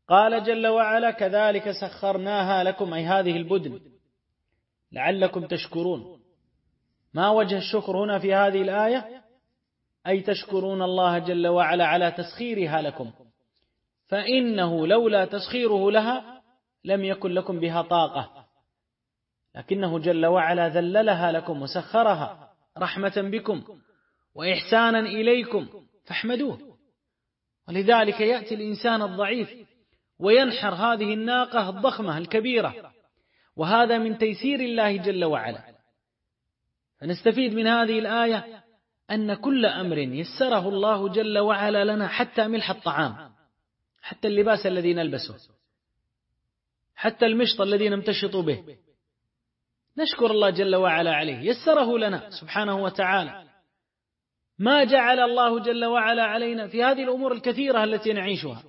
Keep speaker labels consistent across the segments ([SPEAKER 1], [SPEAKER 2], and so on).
[SPEAKER 1] قال جل وعلا: كذلك سخرناها لكم، أي هذه البدن، لعلكم تشكرون. ما وجه الشكر هنا في هذه الآية؟ أي تشكرون الله جل وعلا على تسخيرها لكم، فإنه لولا تسخيره لها لم يكن لكم بها طاقة، لكنه جل وعلا ذللها لكم وسخرها رحمة بكم وإحسانا إليكم فاحمدوه. ولذلك يأتي الإنسان الضعيف وينحر هذه الناقة الضخمة الكبيرة، وهذا من تيسير الله جل وعلا. فنستفيد من هذه الآية أن كل أمر يسره الله جل وعلا لنا، حتى ملح الطعام، حتى اللباس الذي نلبسه، حتى المشط الذي نمتشط به، نشكر الله جل وعلا عليه، يسره لنا سبحانه وتعالى. ما جعل الله جل وعلا علينا في هذه الأمور الكثيرة التي نعيشها،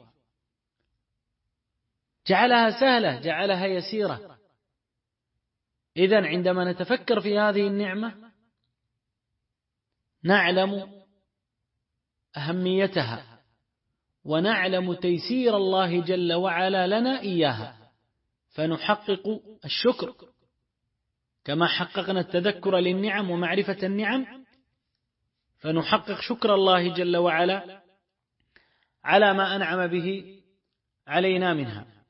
[SPEAKER 1] جعلها سهلة، جعلها يسيرة. إذن عندما نتفكر في هذه النعمة نعلم أهميتها، ونعلم تيسير الله جل وعلا لنا إياها، فنحقق الشكر كما حققنا التذكر للنعم ومعرفة النعم، فنحقق شكر الله جل وعلا على ما أنعم به علينا منها.